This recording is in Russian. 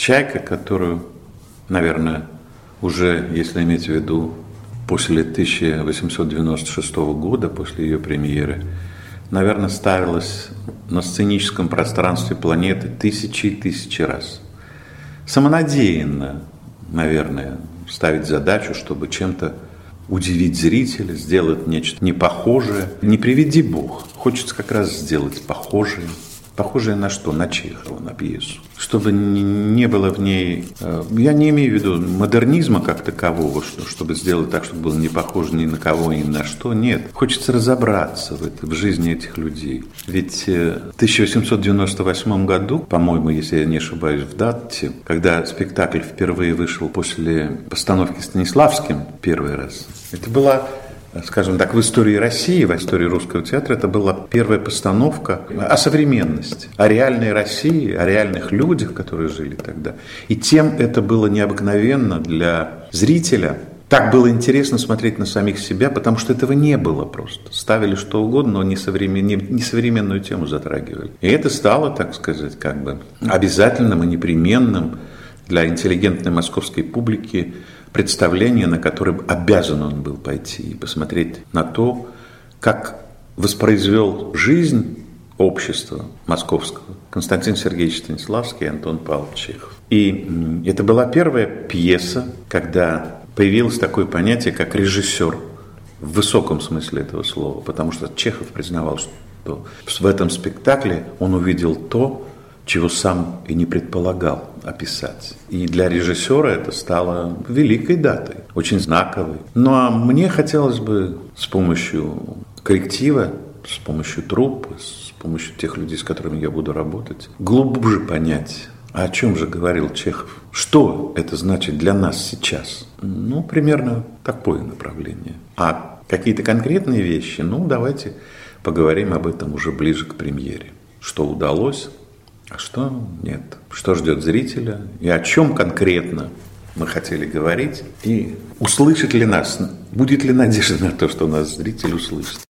«Чайка», которую, наверное, уже, если иметь в виду, после 1896 года, после ее премьеры, наверное, ставилась на сценическом пространстве планеты тысячи и тысячи раз. Самонадеянно, наверное, ставить задачу, чтобы чем-то удивить зрителя, сделать нечто непохожее. Не приведи Бог, хочется как раз сделать похожее. Похожее на что? На Чехова, на пьесу. Чтобы не было в ней... Я не имею в виду модернизма как такового, чтобы сделать так, чтобы было не похоже ни на кого, ни на что. Нет. Хочется разобраться в жизни этих людей. Ведь в 1898 году, по-моему, если я не ошибаюсь в дате, когда спектакль впервые вышел после постановки Станиславским первый раз, это была... Скажем так, в истории России, в истории русского театра, это была первая постановка о современности, о реальной России, о реальных людях, которые жили тогда. И тем это было необыкновенно для зрителя. Так было интересно смотреть на самих себя, потому что этого не было просто. Ставили что угодно, но не современную тему затрагивали. И это стало, так сказать, как бы обязательным и непременным для интеллигентной московской публики представление, на которое обязан он был пойти и посмотреть на то, как воспроизвел жизнь общества московского Константин Сергеевич Станиславский и Антон Павлович Чехов. И это была первая пьеса, когда появилось такое понятие, как режиссер, в высоком смысле этого слова, потому что Чехов признавал, что в этом спектакле он увидел то, чего сам и не предполагал описать. И для режиссера это стало великой датой, очень знаковой. Ну а мне хотелось бы с помощью коллектива, с помощью труппы, с помощью тех людей, с которыми я буду работать, глубже понять, о чем же говорил Чехов. Что это значит для нас сейчас? Ну, примерно такое направление. А какие-то конкретные вещи, давайте поговорим об этом уже ближе к премьере. Что удалось, а что нет? Что ждет зрителя? И о чем конкретно мы хотели говорить? И услышит ли нас? Будет ли надежда на то, что нас зритель услышит?